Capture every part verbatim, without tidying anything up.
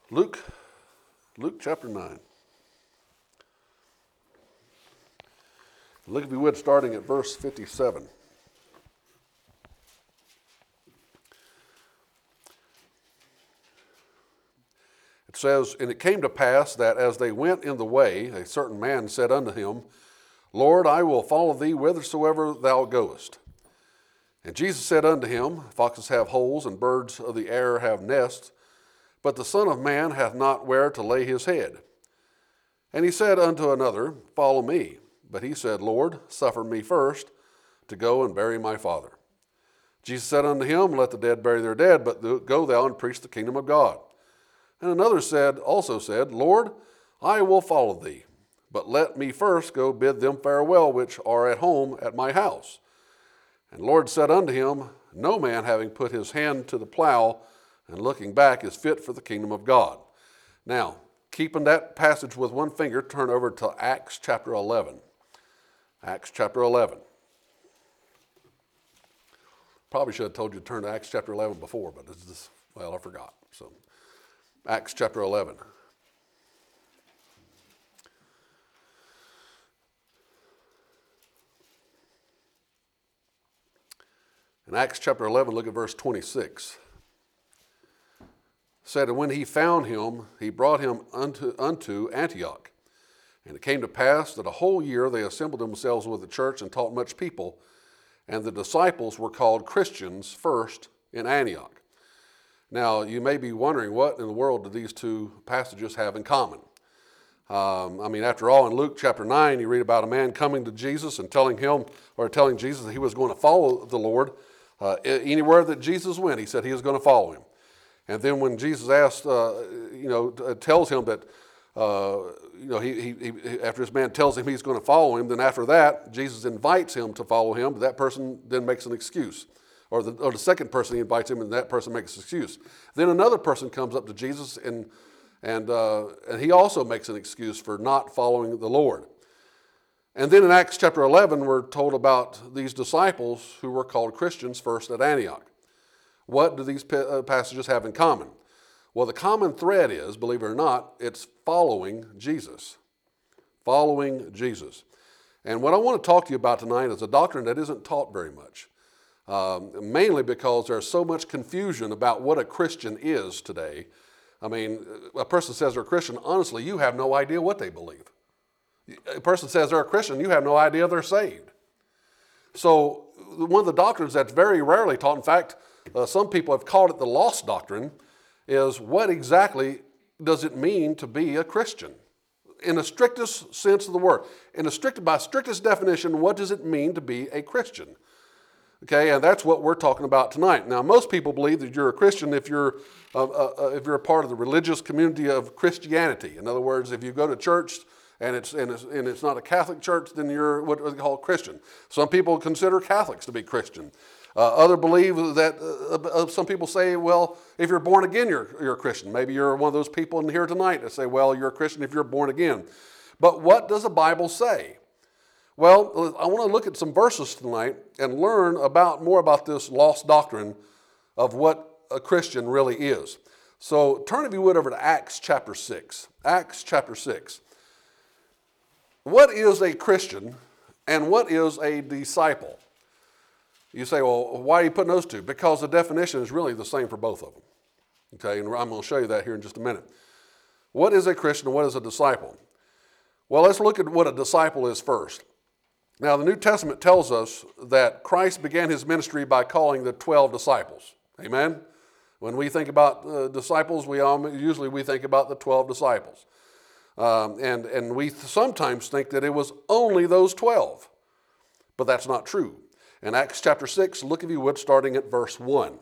Luke, Luke chapter nine. Look, if you would, starting at verse fifty-seven. It says, "And it came to pass that as they went in the way, a certain man said unto him, Lord, I will follow thee whithersoever thou goest. And Jesus said unto him, Foxes have holes, and birds of the air have nests, but the Son of Man hath not where to lay his head. And he said unto another, Follow me. But he said, Lord, suffer me first to go and bury my father. Jesus said unto him, Let the dead bury their dead, but go thou and preach the kingdom of God. And another said, also said, Lord, I will follow thee, but let me first go bid them farewell which are at home at my house. And the Lord said unto him, No man having put his hand to the plow and looking back is fit for the kingdom of God." Now, keeping that passage with one finger, turn over to Acts chapter eleven. Acts chapter eleven. Probably should have told you to turn to Acts chapter eleven before, but it's just, well, I forgot. So, Acts chapter eleven. In Acts chapter eleven, look at verse twenty-six. It said, "And when he found him, he brought him unto, unto Antioch. And it came to pass that a whole year they assembled themselves with the church and taught much people. And the disciples were called Christians first in Antioch." Now, you may be wondering, what in the world do these two passages have in common? Um, I mean, after all, in Luke chapter nine, you read about a man coming to Jesus and telling him, or telling Jesus that he was going to follow the Lord. Uh, anywhere that Jesus went, he said he was going to follow him. And then when Jesus asked, uh, you know, tells him that, uh, you know, he, he, he after this man tells him he's going to follow him, then after that, Jesus invites him to follow him, but that person then makes an excuse. Or the, or the second person he invites him, and that person makes an excuse. Then another person comes up to Jesus, and and uh, and he also makes an excuse for not following the Lord. And then in Acts chapter eleven, we're told about these disciples who were called Christians first at Antioch. What do these passages have in common? Well, the common thread is, believe it or not, it's following Jesus. Following Jesus. And what I want to talk to you about tonight is a doctrine that isn't taught very much. Um, mainly because there's so much confusion about what a Christian is today. I mean, a person says they're a Christian, honestly, you have no idea what they believe. A person says they're a Christian, you have no idea they're saved. So one of the doctrines that's very rarely taught, in fact, uh, some people have called it the lost doctrine, is what exactly does it mean to be a Christian? In the strictest sense of the word. In the strict, by strictest definition, what does it mean to be a Christian? Okay, and that's what we're talking about tonight. Now, most people believe that you're a Christian if you're uh, uh, if you're a part of the religious community of Christianity. In other words, if you go to church and it's and it's, and it's not a Catholic church, then you're what they call Christian. Some people consider Catholics to be Christian. Uh, other believe that uh, uh, some people say, well, if you're born again, you're you're a Christian. Maybe you're one of those people in here tonight that say, well, you're a Christian if you're born again. But what does the Bible say? Well, I want to look at some verses tonight and learn about more about this lost doctrine of what a Christian really is. So turn, if you would, over to Acts chapter six. Acts chapter six. What is a Christian and what is a disciple? You say, well, why are you putting those two? Because the definition is really the same for both of them. Okay, and I'm going to show you that here in just a minute. What is a Christian and what is a disciple? Well, let's look at what a disciple is first. Now, the New Testament tells us that Christ began his ministry by calling the twelve disciples. Amen? When we think about uh, disciples, we all, usually we think about the twelve disciples. Um, and, and we sometimes think that it was only those twelve. But that's not true. In Acts chapter six, look if you would, starting at verse one.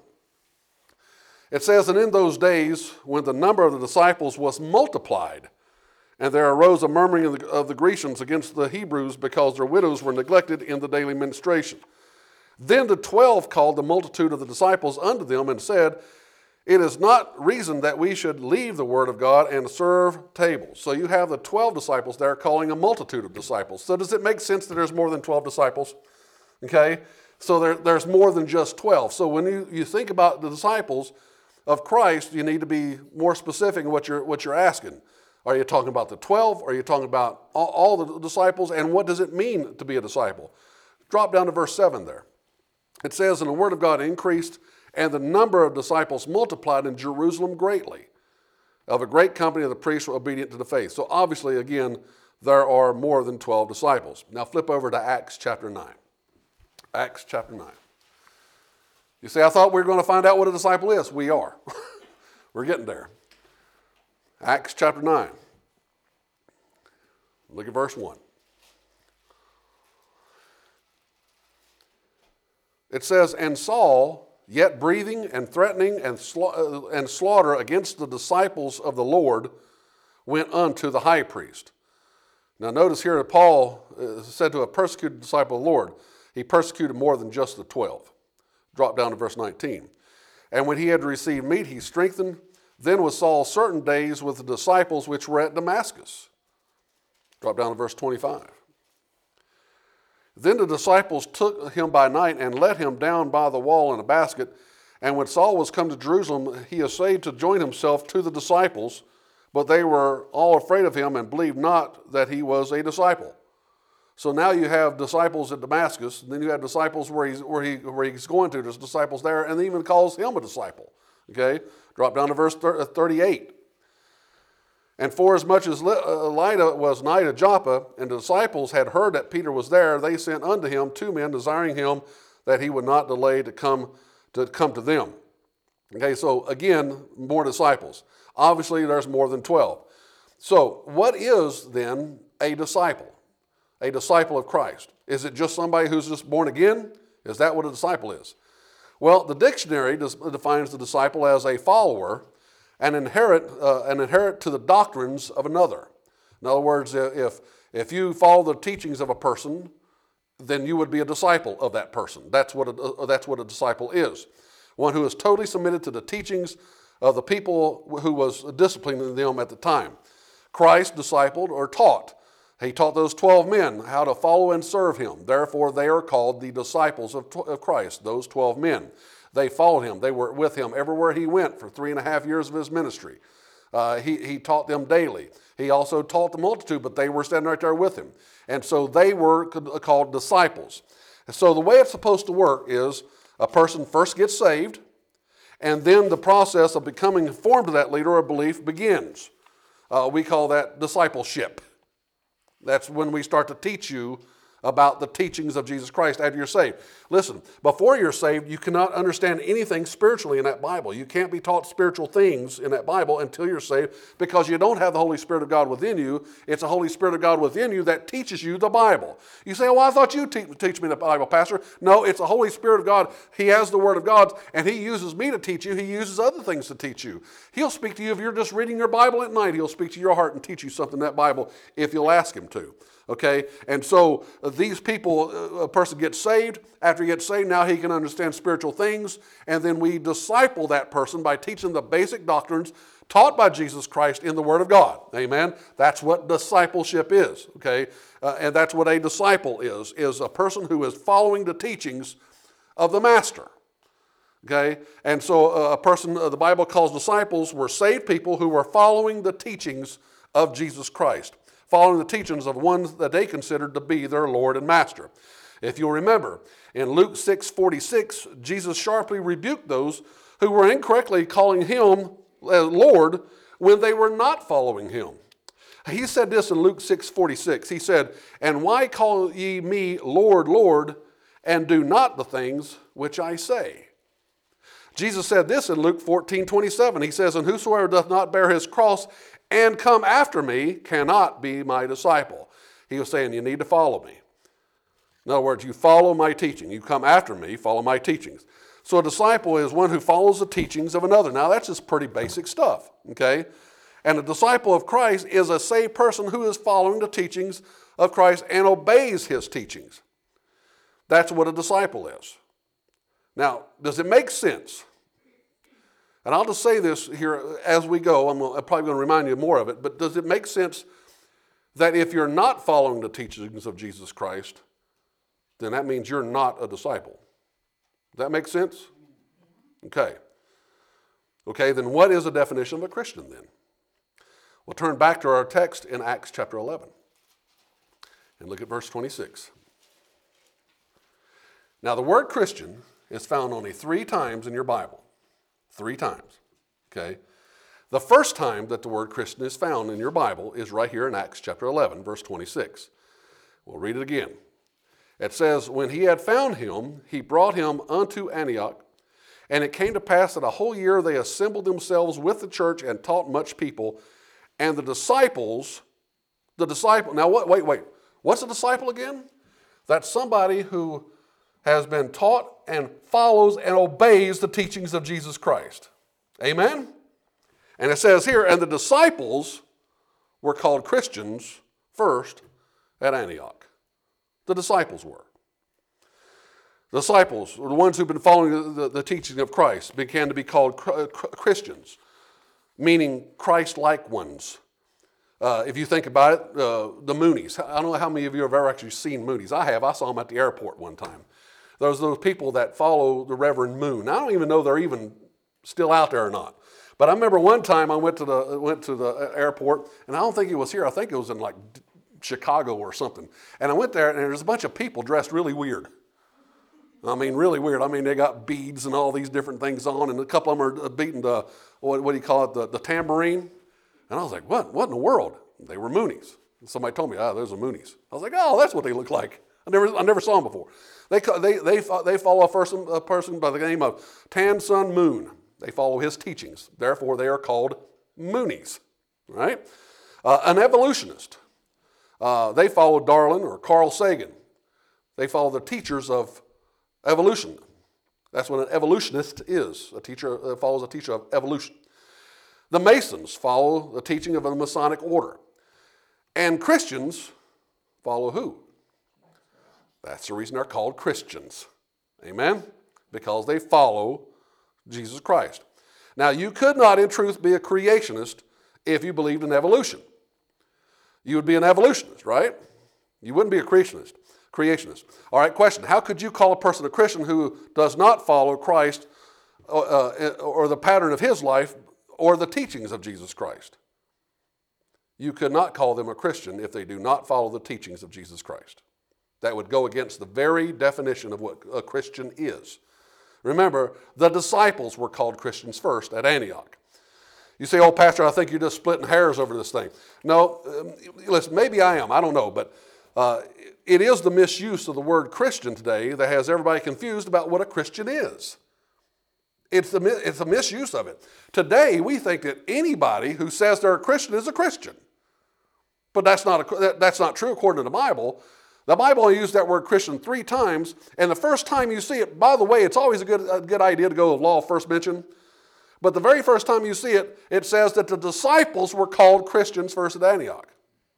It says, "And in those days, when the number of the disciples was multiplied, and there arose a murmuring of the, of the Grecians against the Hebrews because their widows were neglected in the daily ministration. Then the twelve called the multitude of the disciples unto them and said, It is not reason that we should leave the word of God and serve tables." So you have the twelve disciples there calling a multitude of disciples. So does it make sense that there's more than twelve disciples? Okay, so there, there's more than just twelve. So when you, you think about the disciples, of Christ, you need to be more specific in what you're, what you're asking. Are you talking about the twelve? Are you talking about all, all the disciples? And what does it mean to be a disciple? Drop down to verse seven there. It says, and the word of God increased, and the number of disciples multiplied in Jerusalem greatly. Of a great company of the priests were obedient to the faith. So obviously, again, there are more than twelve disciples. Now flip over to Acts chapter nine. Acts chapter nine. You say, I thought we were going to find out what a disciple is. We are. We're getting there. Acts chapter nine. Look at verse one. It says, and Saul, yet breathing and threatening and, sla- uh, and slaughter against the disciples of the Lord, went unto the high priest. Now notice here that Paul is said to have persecuted the disciple of the Lord. He persecuted more than just the twelve. Drop down to verse nineteen. And when he had received meat, he strengthened. Then was Saul certain days with the disciples which were at Damascus. Drop down to verse twenty-five. Then the disciples took him by night and let him down by the wall in a basket. And when Saul was come to Jerusalem, he essayed to join himself to the disciples, but they were all afraid of him and believed not that he was a disciple. So now you have disciples at Damascus, and then you have disciples where he's, where he, where he's going to. There's disciples there, and he even calls him a disciple. Okay? Drop down to verse thirty-eight. And forasmuch as Lydda was nigh to Joppa, and the disciples had heard that Peter was there, they sent unto him two men, desiring him that he would not delay to come to come to them. Okay, so again, more disciples. Obviously, there's more than twelve. So what is then a disciple? A disciple of Christ. Is it just somebody who's just born again? Is that what a disciple is? Well, the dictionary defines the disciple as a follower and inherit, uh, and inherit to the doctrines of another. In other words, if, if you follow the teachings of a person, then you would be a disciple of that person. That's what a, that's what a disciple is. One who is totally submitted to the teachings of the people who was disciplining them at the time. Christ discipled or taught. He taught those twelve men how to follow and serve him. Therefore, they are called the disciples of, of Christ, those twelve men. They followed him. They were with him everywhere he went for three and a half years of his ministry. Uh, he, he taught them daily. He also taught the multitude, but they were standing right there with him. And so they were called disciples. And so the way it's supposed to work is a person first gets saved, and then the process of becoming conformed to that leader or belief begins. Uh, we call that discipleship. That's when we start to teach you about the teachings of Jesus Christ after you're saved. Listen, before you're saved, you cannot understand anything spiritually in that Bible. You can't be taught spiritual things in that Bible until you're saved because you don't have the Holy Spirit of God within you. It's the Holy Spirit of God within you that teaches you the Bible. You say, well, I thought you te- teach me the Bible, Pastor. No, it's the Holy Spirit of God. He has the Word of God, and He uses me to teach you. He uses other things to teach you. He'll speak to you if you're just reading your Bible at night. He'll speak to your heart and teach you something in that Bible if you'll ask Him to. Okay, and so uh, these people, uh, a person gets saved. After he gets saved, now he can understand spiritual things. And then we disciple that person by teaching the basic doctrines taught by Jesus Christ in the Word of God. Amen? That's what discipleship is. Okay, uh, and that's what a disciple is, is a person who is following the teachings of the Master. Okay, and so uh, a person uh, the Bible calls disciples were saved people who were following the teachings of Jesus Christ, following the teachings of ones that they considered to be their Lord and Master. If you'll remember, in Luke six forty-six, Jesus sharply rebuked those who were incorrectly calling him Lord when they were not following him. He said this in Luke six forty-six. He said, "And why call ye me Lord, Lord, and do not the things which I say?" Jesus said this in Luke fourteen twenty-seven. He says, "And whosoever doth not bear his cross and come after me cannot be my disciple." He was saying, you need to follow me. In other words, you follow my teaching. You come after me, follow my teachings. So a disciple is one who follows the teachings of another. Now that's just pretty basic stuff, okay? And a disciple of Christ is a saved person who is following the teachings of Christ and obeys his teachings. That's what a disciple is. Now, does it make sense? And I'll just say this here as we go. I'm probably going to remind you more of it. But does it make sense that if you're not following the teachings of Jesus Christ, then that means you're not a disciple? Does that make sense? Okay. Okay, then what is a definition of a Christian then? We'll turn back to our text in Acts chapter eleven and look at verse twenty-six. Now the word Christian is found only three times in your Bible. Three times. Okay? The first time that the word Christian is found in your Bible is right here in Acts chapter eleven, verse twenty-six. We'll read it again. It says, when he had found him, he brought him unto Antioch. And it came to pass that a whole year they assembled themselves with the church and taught much people. And the disciples, the disciple, now what, wait, wait. What's a disciple again? That's somebody who has been taught and follows and obeys the teachings of Jesus Christ. Amen? And it says here, and the disciples were called Christians first at Antioch. The disciples were. The disciples, or the ones who've been following the, the, the teaching of Christ, began to be called Christians, meaning Christ-like ones. Uh, if you think about it, uh, the Moonies. I don't know how many of you have ever actually seen Moonies. I have. I saw them at the airport one time. Those those people that follow the Reverend Moon. I don't even know they're even still out there or not. But I remember one time I went to the went to the airport, and I don't think it was here. I think it was in like Chicago or something. And I went there, and there's a bunch of people dressed really weird. I mean, really weird. I mean, they got beads and all these different things on, and a couple of them are beating the, what, what do you call it, the, the tambourine. And I was like, what? What in the world? They were Moonies. And somebody told me, ah, those are Moonies. I was like, oh, that's what they look like. I never, I never saw them before. They, they, they, they follow a person, a person by the name of Tan Sun Moon. They follow his teachings. Therefore, they are called Moonies, right? Uh, an evolutionist. Uh, they follow Darwin or Carl Sagan. They follow the teachers of evolution. That's what an evolutionist is. A teacher uh, follows a teacher of evolution. The Masons follow the teaching of a Masonic order. And Christians follow who? That's the reason they're called Christians. Amen? Because they follow Jesus Christ. Now, you could not in truth be a creationist if you believed in evolution. You would be an evolutionist, right? You wouldn't be a creationist. Creationist. All right, question. How could you call a person a Christian who does not follow Christ uh, or the pattern of his life or the teachings of Jesus Christ? You could not call them a Christian if they do not follow the teachings of Jesus Christ. That would go against the very definition of what a Christian is. Remember, the disciples were called Christians first at Antioch. You say, oh, Pastor, I think you're just splitting hairs over this thing. No, um, listen, maybe I am. I don't know, but uh, it is the misuse of the word Christian today that has everybody confused about what a Christian is. It's the, it's a misuse of it. Today, we think that anybody who says they're a Christian is a Christian. But that's not, a, that's not true according to the Bible. The Bible only used that word Christian three times, and the first time you see it, by the way, it's always a good, a good idea to go with law first mention. But the very first time you see it, it says that the disciples were called Christians first at Antioch.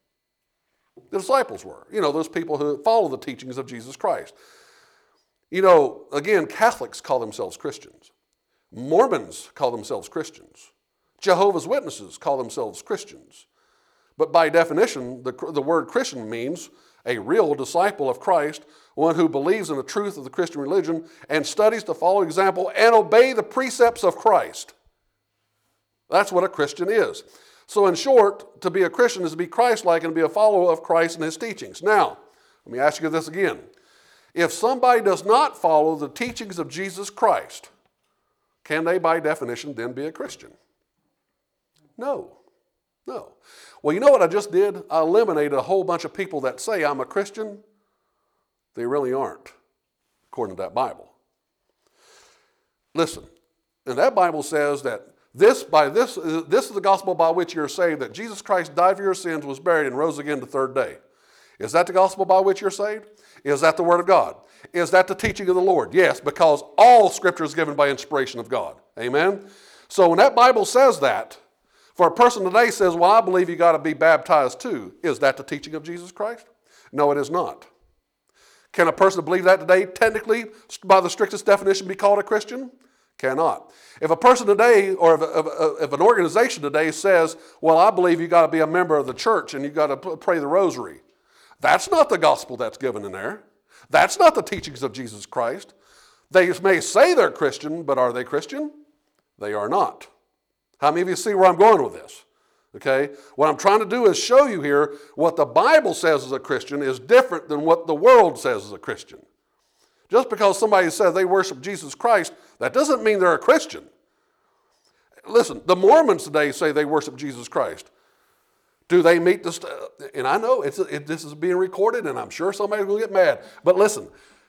The disciples were. You know, those people who follow the teachings of Jesus Christ. You know, again, Catholics call themselves Christians. Mormons call themselves Christians. Jehovah's Witnesses call themselves Christians. But by definition, the, the word Christian means a real disciple of Christ, one who believes in the truth of the Christian religion and studies to follow example and obey the precepts of Christ. That's what a Christian is. So in short, to be a Christian is to be Christ-like and to be a follower of Christ and his teachings. Now, let me ask you this again. If somebody does not follow the teachings of Jesus Christ, can they by definition then be a Christian? No. No. Well, you know what I just did? I eliminated a whole bunch of people that say I'm a Christian. They really aren't, according to that Bible. Listen, and that Bible says that this, by this, this is the gospel by which you're saved, that Jesus Christ died for your sins, was buried, and rose again the third day. Is that the gospel by which you're saved? Is that the word of God? Is that the teaching of the Lord? Yes, because all Scripture is given by inspiration of God. Amen? So when that Bible says that, for a person today says, well, I believe you got to be baptized too. Is that the teaching of Jesus Christ? No, it is not. Can a person believe that today, technically, by the strictest definition, be called a Christian? Cannot. If a person today, or if, if, if an organization today says, well, I believe you got to be a member of the church and you got to pray the rosary, that's not the gospel that's given in there. That's not the teachings of Jesus Christ. They may say they're Christian, but are they Christian? They are not. How many of you see where I'm going with this? Okay? What I'm trying to do is show you here what the Bible says as a Christian is different than what the world says as a Christian. Just because somebody says they worship Jesus Christ, that doesn't mean they're a Christian. Listen, the Mormons today say they worship Jesus Christ. Do they meet the, st- and I know it's it, this is being recorded, and I'm sure somebody's going to get mad. But listen,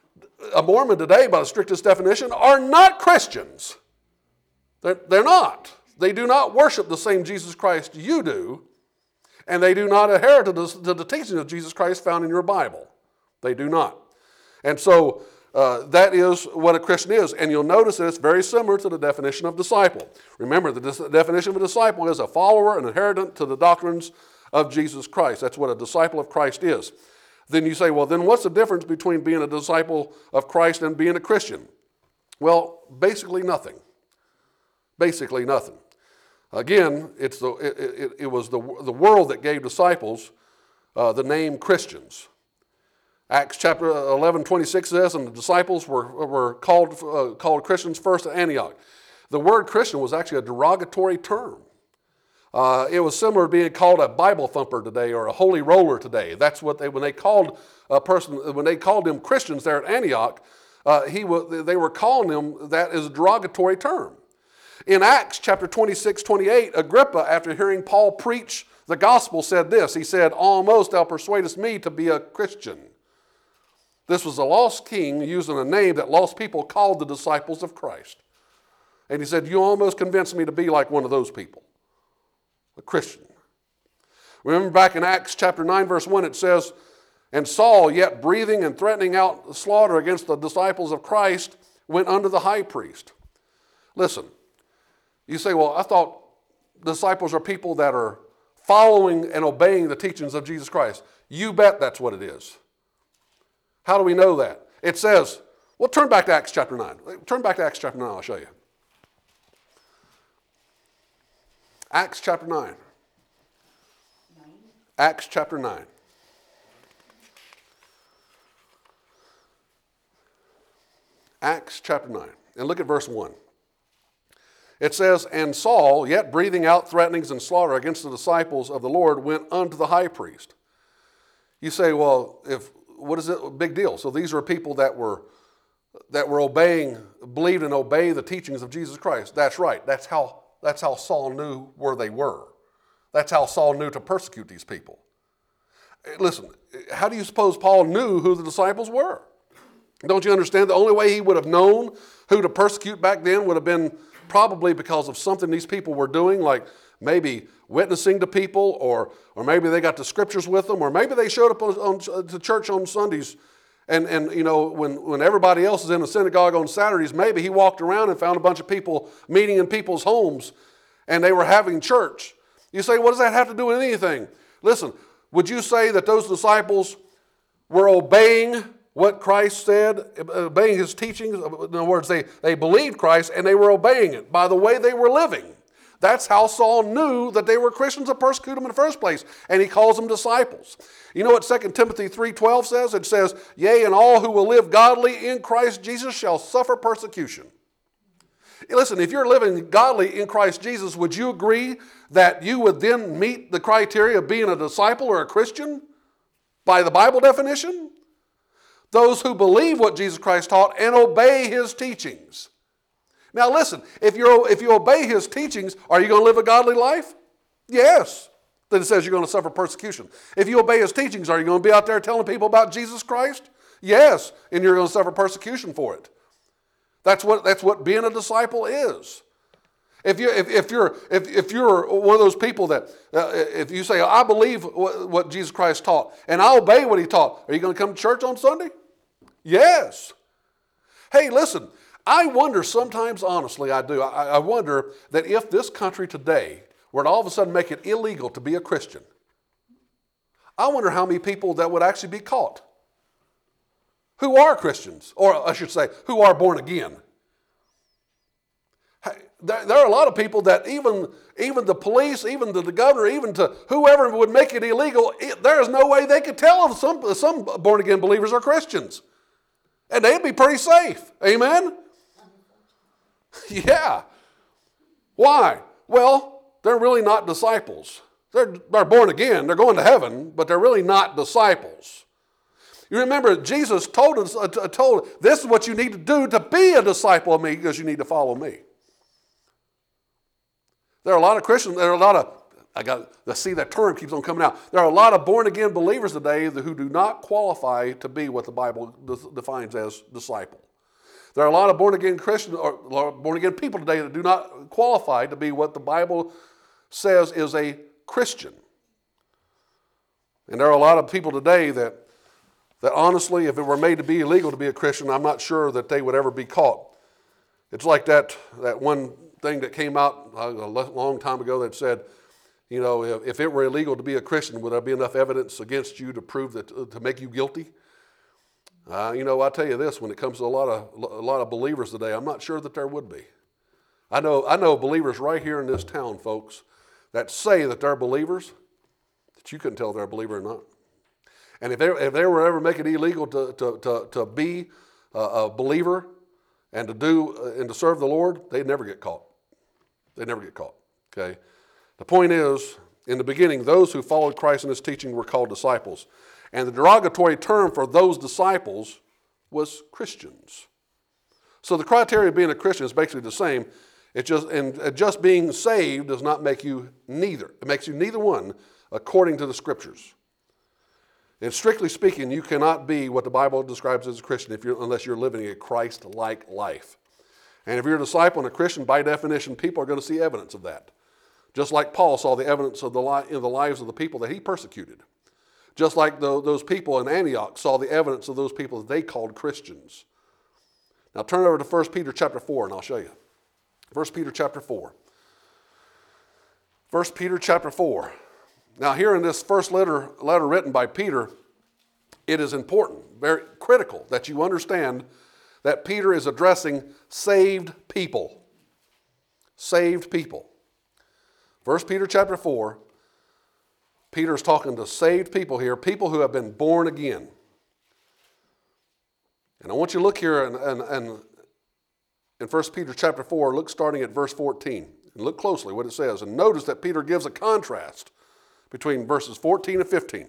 a Mormon today, by the strictest definition, are not Christians. They're, they're not. They do not worship the same Jesus Christ you do, and they do not adhere to the, to the teaching of Jesus Christ found in your Bible. They do not. And so uh, that is what a Christian is. And you'll notice that it's very similar to the definition of disciple. Remember, the dis- definition of a disciple is a follower and adherent to the doctrines of Jesus Christ. That's what a disciple of Christ is. Then you say, well, then what's the difference between being a disciple of Christ and being a Christian? Well, basically nothing. Basically nothing. Again, it's the, it, it, it was the, the world that gave disciples uh, the name Christians. Acts chapter eleven, twenty-six says, and the disciples were, were called, uh, called Christians first at Antioch. The word Christian was actually a derogatory term. Uh, it was similar to being called a Bible thumper today or a holy roller today. That's what they, when they called a person, when they called them Christians there at Antioch, uh, he was, they were calling them that as a derogatory term. In Acts chapter twenty-six, twenty-eight, Agrippa, after hearing Paul preach the gospel, said this. He said, almost thou persuadest me to be a Christian. This was a lost king using a name that lost people called the disciples of Christ. And he said, you almost convinced me to be like one of those people, a Christian. Remember back in Acts chapter nine, verse one, it says, and Saul, yet breathing and threatening out slaughter against the disciples of Christ, went unto the high priest. Listen, you say, well, I thought disciples are people that are following and obeying the teachings of Jesus Christ. You bet that's what it is. How do we know that? It says, well, turn back to Acts chapter nine. Turn back to Acts chapter nine, I'll show you. Acts chapter nine. nine. Acts chapter nine. Acts chapter nine. And look at verse one. It says, and Saul, yet breathing out threatenings and slaughter against the disciples of the Lord, went unto the high priest. You say, well, if what is it? Big deal. So these are people that were that were obeying, believed and obeyed the teachings of Jesus Christ. That's right. That's how that's how Saul knew where they were. That's how Saul knew to persecute these people. Listen, how do you suppose Paul knew who the disciples were? Don't you understand? The only way he would have known who to persecute back then would have been probably because of something these people were doing, like maybe witnessing to people, or or maybe they got the scriptures with them, or maybe they showed up on, on, to church on Sundays, and, and you know, when, when everybody else is in the synagogue on Saturdays, maybe he walked around and found a bunch of people meeting in people's homes, and they were having church. You say, what does that have to do with anything? Listen, would you say that those disciples were obeying what Christ said, obeying his teachings? In other words, they, they believed Christ and they were obeying it by the way they were living. That's how Saul knew that they were Christians to persecute them in the first place. And he calls them disciples. You know what Second Timothy three twelve says? It says, yea, and all who will live godly in Christ Jesus shall suffer persecution. Listen, if you're living godly in Christ Jesus, would you agree that you would then meet the criteria of being a disciple or a Christian by the Bible definition? Those who believe what Jesus Christ taught and obey his teachings. Now listen, if, you're, if you obey his teachings, are you going to live a godly life? Yes. Then it says you're going to suffer persecution. If you obey his teachings, are you going to be out there telling people about Jesus Christ? Yes, and you're going to suffer persecution for it. That's what, that's what being a disciple is. If, you, if, if, you're, if, if you're one of those people that, uh, if you say, I believe what, what Jesus Christ taught, and I obey what he taught, are you going to come to church on Sunday? Yes. Hey, listen, I wonder sometimes, honestly, I do, I, I wonder that if this country today were to all of a sudden make it illegal to be a Christian, I wonder how many people that would actually be caught who are Christians, or I should say, who are born again. There, there are a lot of people that even, even the police, even to the governor, even to whoever would make it illegal, it, there is no way they could tell if some, some born-again believers are Christians. And they'd be pretty safe. Amen? Yeah. Why? Well, they're really not disciples. They're, they're born again, they're going to heaven, but they're really not disciples. You remember Jesus told us, uh, told, this is what you need to do to be a disciple of me, because you need to follow me. There are a lot of Christians, there are a lot of, I got to see that term keeps on coming out. There are a lot of born-again believers today who do not qualify to be what the Bible defines as disciple. There are a lot of born-again Christians, or born-again people today that do not qualify to be what the Bible says is a Christian. And there are a lot of people today that, that honestly, if it were made to be illegal to be a Christian, I'm not sure that they would ever be caught. It's like that, that one thing that came out a long time ago that said, you know, if, if it were illegal to be a Christian, would there be enough evidence against you to prove that, to make you guilty? Uh, you know, I'll tell you this, when it comes to a lot of a lot of believers today, I'm not sure that there would be. I know I know believers right here in this town, folks, that say that they're believers, that you couldn't tell if they're a believer or not. And if they, if they were ever make it illegal to, to, to, to be a, a believer and to do uh, and to serve the Lord, they'd never get caught. They'd never get caught. Okay. The point is, in the beginning, those who followed Christ and his teaching were called disciples. And the derogatory term for those disciples was Christians. So the criteria of being a Christian is basically the same. It's just, and just being saved does not make you neither. It makes you neither one according to the Scriptures. And strictly speaking, you cannot be what the Bible describes as a Christian if you're, unless you're living a Christ-like life. And if you're a disciple and a Christian, by definition, people are going to see evidence of that. Just like Paul saw the evidence of the li- in the lives of the people that he persecuted. Just like the, those people in Antioch saw the evidence of those people that they called Christians. Now turn over to First Peter chapter four and I'll show you. First Peter chapter four. First Peter chapter four. Now here in this first letter, letter written by Peter, it is important, very critical that you understand that Peter is addressing saved people. Saved people. First Peter chapter four. Peter's talking to saved people here, people who have been born again. And I want you to look here in, in, in, in First Peter chapter four, look starting at verse fourteen. And look closely what it says. And notice that Peter gives a contrast between verses fourteen and fifteen.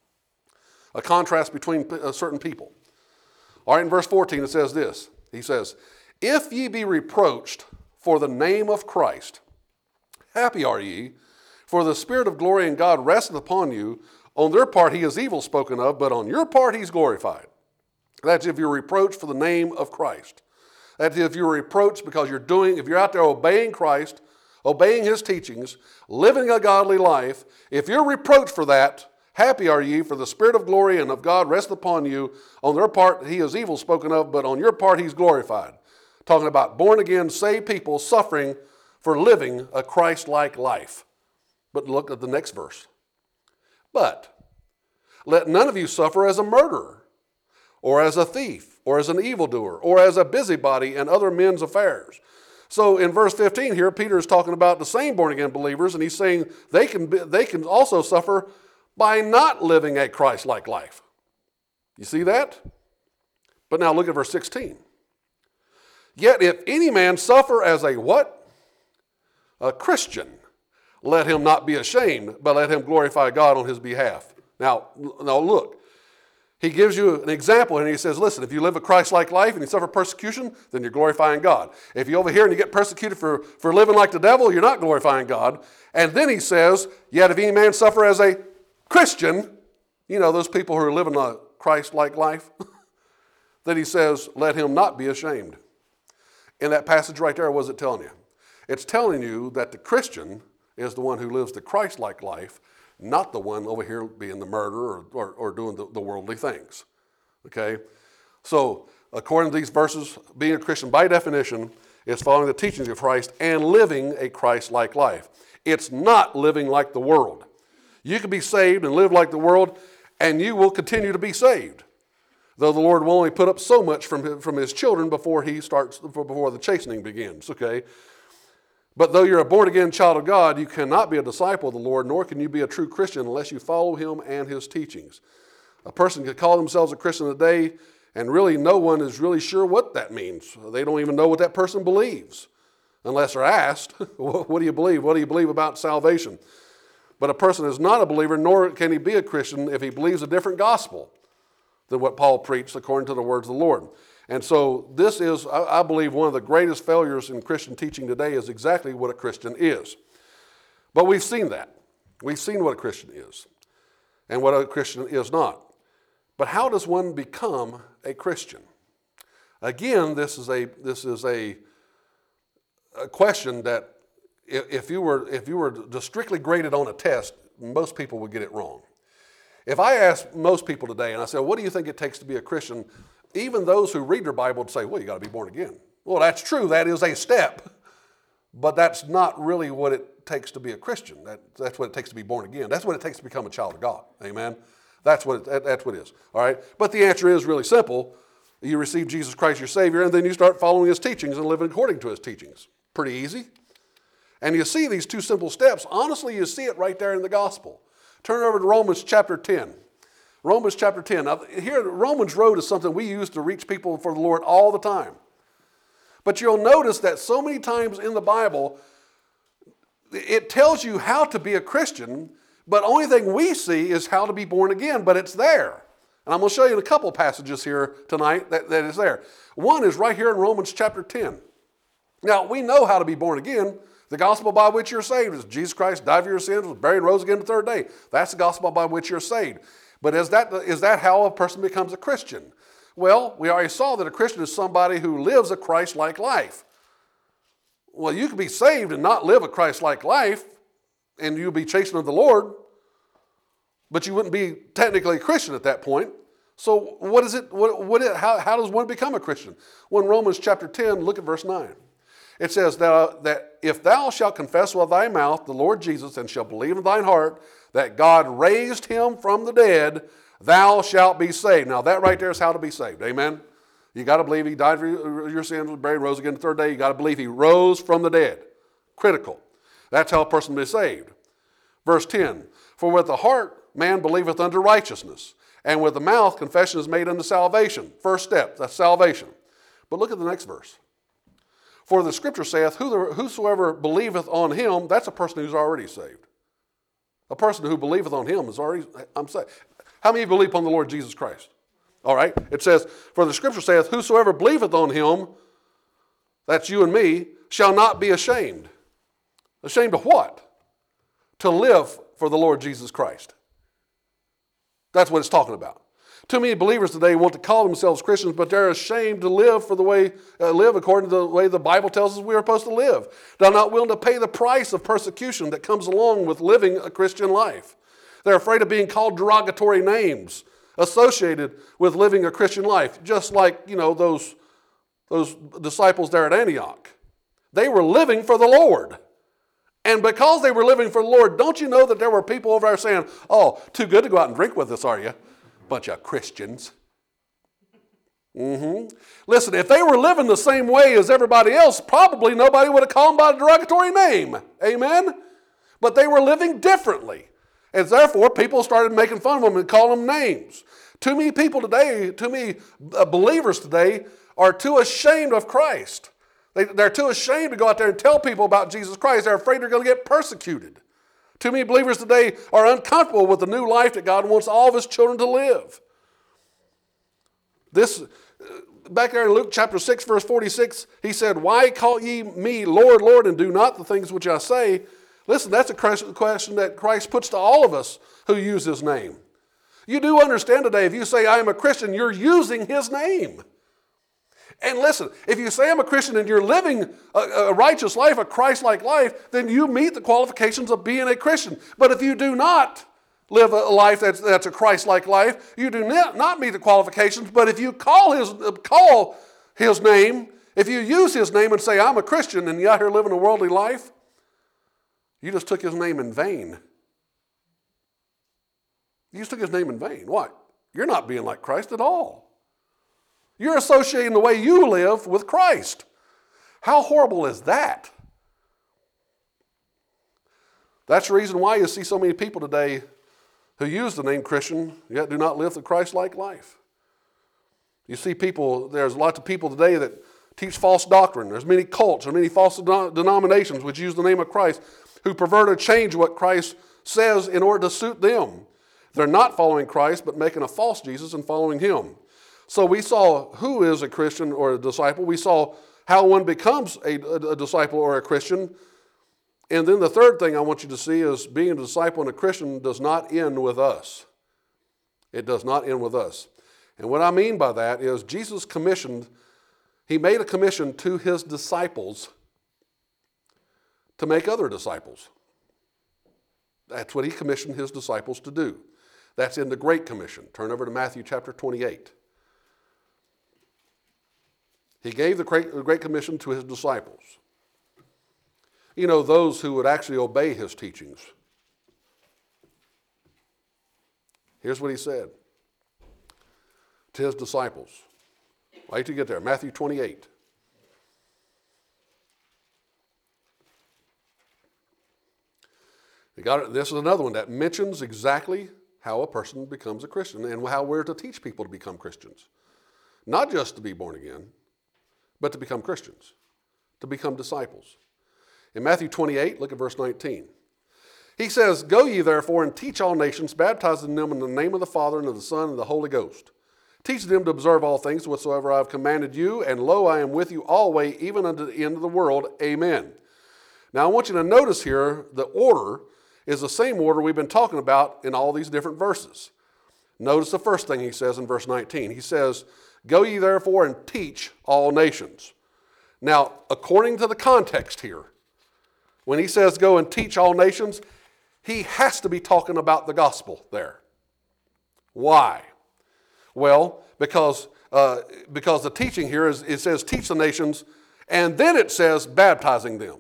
A contrast between uh, certain people. All right, in verse fourteen it says this. He says, if ye be reproached for the name of Christ, happy are ye, for the Spirit of glory and God resteth upon you. On their part he is evil spoken of, but on your part he's glorified. That's if you're reproached for the name of Christ. That's if you're reproached because you're doing, if you're out there obeying Christ, obeying his teachings, living a godly life, if you're reproached for that, happy are ye, for the Spirit of glory and of God resteth upon you. On their part he is evil spoken of, but on your part he's glorified. Talking about born again, saved people suffering for living a Christ-like life. But look at the next verse. But let none of you suffer as a murderer, or as a thief, or as an evildoer, or as a busybody in other men's affairs. So in verse fifteen here, Peter is talking about the same born-again believers, and he's saying they can, be, they can also suffer by not living a Christ-like life. You see that? But now look at verse sixteen. Yet if any man suffer as a what? A Christian, let him not be ashamed, but let him glorify God on his behalf. Now, now look, he gives you an example and he says, listen, if you live a Christ-like life and you suffer persecution, then you're glorifying God. If you over here and you get persecuted for, for living like the devil, you're not glorifying God. And then he says, yet if any man suffer as a Christian, you know, those people who are living a Christ-like life, then he says, let him not be ashamed. In that passage right there, what is it telling you? It's telling you that the Christian is the one who lives the Christ-like life, not the one over here being the murderer or, or, or doing the, the worldly things. Okay? So, according to these verses, being a Christian by definition is following the teachings of Christ and living a Christ-like life. It's not living like the world. You can be saved and live like the world, and you will continue to be saved. Though the Lord will only put up so much from his, from his children before he starts, before the chastening begins. Okay? But though you're a born-again child of God, you cannot be a disciple of the Lord, nor can you be a true Christian unless you follow him and his teachings. A person can call themselves a Christian today, and really no one is really sure what that means. They don't even know what that person believes. unless they're asked, what do you believe? What do you believe about salvation? But a person is not a believer, nor can he be a Christian if he believes a different gospel than what Paul preached according to the words of the Lord. And so this is, I believe, one of the greatest failures in Christian teaching today is exactly what a Christian is. But we've seen that. We've seen what a Christian is and what a Christian is not. But how does one become a Christian? Again, this is a this is a, a question that if, if you were if you were just strictly graded on a test, most people would get it wrong. If I ask most people today and I say, what do you think it takes to be a Christian? Even those who read their Bible would say, well, you got to be born again. Well, that's true. That is a step. But that's not really what it takes to be a Christian. That, that's what it takes to be born again. That's what it takes to become a child of God. Amen? That's what it, that, that's what it is. All right? But the answer is really simple. You receive Jesus Christ your Savior, and then you start following His teachings and living according to His teachings. Pretty easy. And you see these two simple steps. Honestly, you see it right there in the gospel. Turn over to Romans chapter ten. Romans chapter ten. Now, here, Romans Road is something we use to reach people for the Lord all the time. But you'll notice that so many times in the Bible, it tells you how to be a Christian, but the only thing we see is how to be born again, but it's there. And I'm going to show you a couple passages here tonight that, that is there. One is right here in Romans chapter ten. Now, we know how to be born again. The gospel by which you're saved is Jesus Christ died for your sins, was buried, and rose again the third day. That's the gospel by which you're saved. But is that, is that how a person becomes a Christian? Well, we already saw that a Christian is somebody who lives a Christ-like life. Well, you can be saved and not live a Christ-like life, and you'll be chasing of the Lord, but you wouldn't be technically a Christian at that point. So what is it? What, what it how, how does one become a Christian? Well, in Romans chapter ten, look at verse nine. It says that, that if thou shalt confess with thy mouth the Lord Jesus and shalt believe in thine heart that God raised him from the dead, thou shalt be saved. Now that right there is how to be saved. Amen? You got to believe he died for your sins, was buried, rose again the third day. You got to believe he rose from the dead. Critical. That's how a person is saved. Verse ten, for with the heart man believeth unto righteousness, and with the mouth confession is made unto salvation. First step, that's salvation. But look at the next verse. For the scripture saith, whosoever believeth on him, that's a person who's already saved. A person who believeth on him is already, I'm saved. How many believe upon the Lord Jesus Christ? All right. It says, for the scripture saith, whosoever believeth on him, that's you and me, shall not be ashamed. Ashamed of what? To live for the Lord Jesus Christ. That's what it's talking about. Too many believers today want to call themselves Christians, but they're ashamed to live for the way, uh, live according to the way the Bible tells us we are supposed to live. They're not willing to pay the price of persecution that comes along with living a Christian life. They're afraid of being called derogatory names associated with living a Christian life, just like, you know, those, those disciples there at Antioch. They were living for the Lord. And because they were living for the Lord, don't you know that there were people over there saying, oh, too good to go out and drink with us, are you? Bunch of Christians. Mm-hmm. Listen, if they were living the same way as everybody else, probably nobody would have called them by a derogatory name. Amen? But they were living differently. And therefore, people started making fun of them and calling them names. Too many people today, too many believers today are too ashamed of Christ. They, they're too ashamed to go out there and tell people about Jesus Christ. They're afraid they're going to get persecuted. Too many believers today are uncomfortable with the new life that God wants all of His children to live. This, back there in Luke chapter six, verse forty-six, He said, why call ye me Lord, Lord, and do not the things which I say? Listen, that's a question that Christ puts to all of us who use His name. You do understand today, if you say, I am a Christian, you're using His name. And listen, if you say I'm a Christian and you're living a, a righteous life, a Christ-like life, then you meet the qualifications of being a Christian. But if you do not live a life that's, that's a Christ-like life, you do not, not meet the qualifications. But if you call his, call his name, if you use His name and say, I'm a Christian, and you're out here living a worldly life, you just took His name in vain. You just took His name in vain. Why? You're not being like Christ at all. You're associating the way you live with Christ. How horrible is that? That's the reason why you see so many people today who use the name Christian, yet do not live the Christ-like life. You see people, there's lots of people today that teach false doctrine. There's many cults, there's many false denominations which use the name of Christ, who pervert or change what Christ says in order to suit them. They're not following Christ, but making a false Jesus and following him. So we saw who is a Christian or a disciple. We saw how one becomes a, a, a disciple or a Christian. And then the third thing I want you to see is being a disciple and a Christian does not end with us. It does not end with us. And what I mean by that is Jesus commissioned, he made a commission to his disciples to make other disciples. That's what he commissioned his disciples to do. That's in the Great Commission. Turn over to Matthew chapter twenty-eight. He gave the Great Commission to his disciples. You know, those who would actually obey his teachings. Here's what he said to his disciples. Wait till you get there. Matthew twenty-eight. You got it. This is another one that mentions exactly how a person becomes a Christian and how we're to teach people to become Christians. Not just to be born again, but to become Christians, to become disciples. In Matthew twenty-eight, look at verse nineteen. He says, "Go ye therefore and teach all nations, baptizing them in the name of the Father and of the Son and of the Holy Ghost. Teach them to observe all things whatsoever I have commanded you, and lo, I am with you always, even unto the end of the world. Amen." Now I want you to notice here the order is the same order we've been talking about in all these different verses. Notice the first thing he says in verse nineteen. He says, "Go ye therefore and teach all nations." Now, according to the context here, when he says go and teach all nations, he has to be talking about the gospel there. Why? Well, because, uh, because the teaching here is, it says teach the nations, and then it says baptizing them.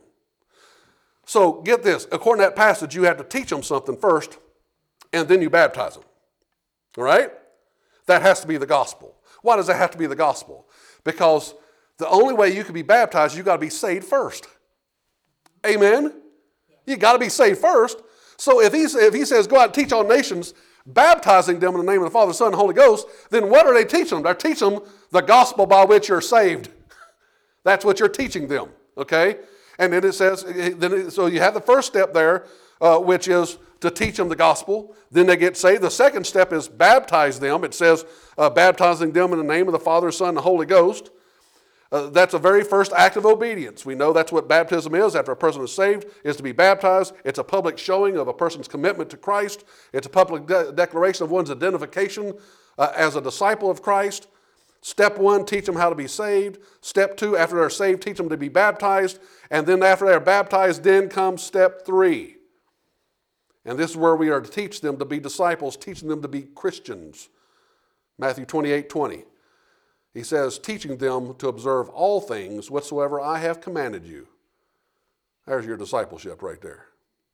So get this, according to that passage, you have to teach them something first, and then you baptize them. All right? That has to be the gospel. Why does that have to be the gospel? Because the only way you can be baptized, you got to be saved first. Amen? You got to be saved first. So if, he's, if he says go out and teach all nations, baptizing them in the name of the Father, Son, and Holy Ghost, then what are they teaching them? They're teaching them the gospel by which you're saved. That's what you're teaching them, okay? And then it says, then it, so you have the first step there, uh, which is to teach them the gospel. Then they get saved. The second step is baptize them. It says uh, baptizing them in the name of the Father, Son, and the Holy Ghost. Uh, that's a very first act of obedience. We know that's what baptism is after a person is saved, is to be baptized. It's a public showing of a person's commitment to Christ. It's a public de- declaration of one's identification uh, as a disciple of Christ. Step one, teach them how to be saved. Step two, after they're saved, teach them to be baptized. And then after they're baptized, then comes step three. And this is where we are to teach them to be disciples, teaching them to be Christians. Matthew twenty-eight twenty. He says, teaching them to observe all things whatsoever I have commanded you. There's your discipleship right there.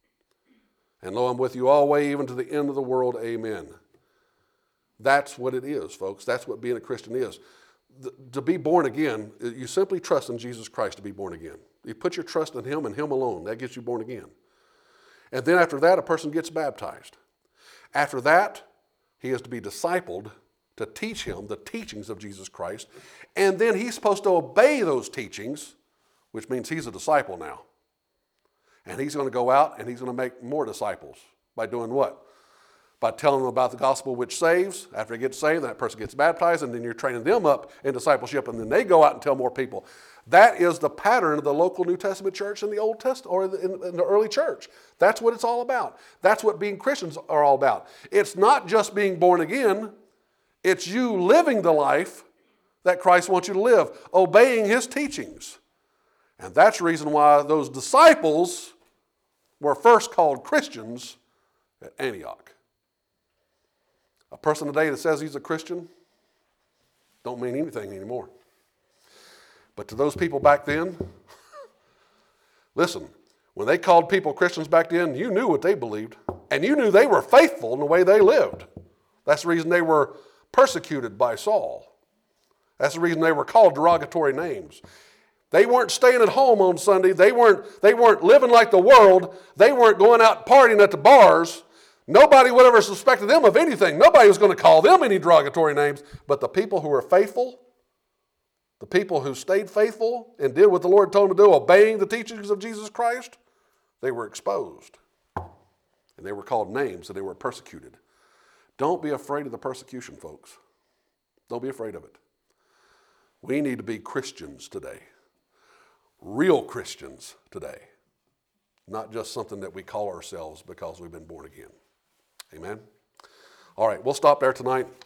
And lo, I'm with you always, even to the end of the world. Amen. That's what it is, folks. That's what being a Christian is. The, to be born again, you simply trust in Jesus Christ to be born again. You put your trust in him and him alone. That gets you born again. And then after that, a person gets baptized. After that, he is to be discipled to teach him the teachings of Jesus Christ. And then he's supposed to obey those teachings, which means he's a disciple now. And he's going to go out and he's going to make more disciples by doing what? By telling them about the gospel which saves. After they get saved, that person gets baptized, and then you're training them up in discipleship, and then they go out and tell more people. That is the pattern of the local New Testament church in the Old Testament, or in, in the early church. That's what it's all about. That's what being Christians are all about. It's not just being born again. It's you living the life that Christ wants you to live, obeying his teachings. And that's the reason why those disciples were first called Christians at Antioch. A person today that says he's a Christian don't mean anything anymore. But to those people back then, listen, when they called people Christians back then, you knew what they believed. And you knew they were faithful in the way they lived. That's the reason they were persecuted by Saul. That's the reason they were called derogatory names. They weren't staying at home on Sunday. They weren't, they weren't living like the world. They weren't going out partying at the bars. Nobody would ever suspect them of anything. Nobody was going to call them any derogatory names. But the people who were faithful, The people who stayed faithful and did what the Lord told them to do, obeying the teachings of Jesus Christ, they were exposed. And they were called names and they were persecuted. Don't be afraid of the persecution, folks. Don't be afraid of it. We need to be Christians today. Real Christians today. Not just something that we call ourselves because we've been born again. Amen? All right, we'll stop there tonight.